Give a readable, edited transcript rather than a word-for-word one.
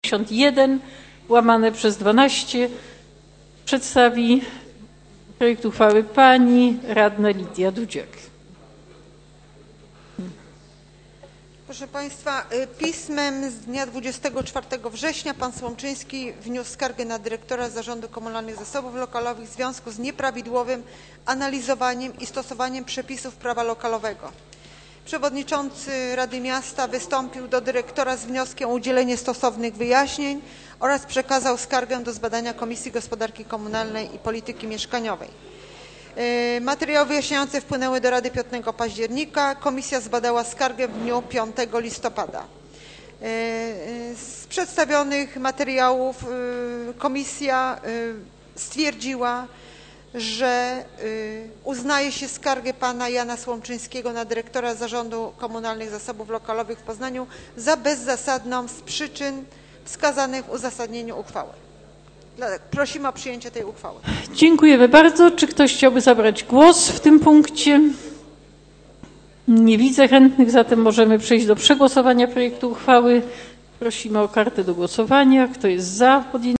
1051/12 przedstawi projekt uchwały pani radna Lidia Dudziak. Proszę Państwa, pismem z dnia 24 września pan Słomczyński wniósł skargę na dyrektora Zarządu Komunalnych Zasobów Lokalowych w związku z nieprawidłowym analizowaniem i stosowaniem przepisów prawa lokalowego. Przewodniczący Rady Miasta wystąpił do dyrektora z wnioskiem o udzielenie stosownych wyjaśnień oraz przekazał skargę do zbadania Komisji Gospodarki Komunalnej i Polityki Mieszkaniowej. Materiały wyjaśniające wpłynęły do Rady 5 października. Komisja zbadała skargę w dniu 5 listopada. Z przedstawionych materiałów komisja stwierdziła, że uznaje się skargę pana Jana Słomczyńskiego na dyrektora Zarządu Komunalnych Zasobów Lokalowych w Poznaniu za bezzasadną z przyczyn wskazanych w uzasadnieniu uchwały. Prosimy o przyjęcie tej uchwały. Dziękujemy bardzo. Czy ktoś chciałby zabrać głos w tym punkcie? Nie widzę chętnych, zatem możemy przejść do przegłosowania projektu uchwały. Prosimy o kartę do głosowania. Kto jest za podjęciem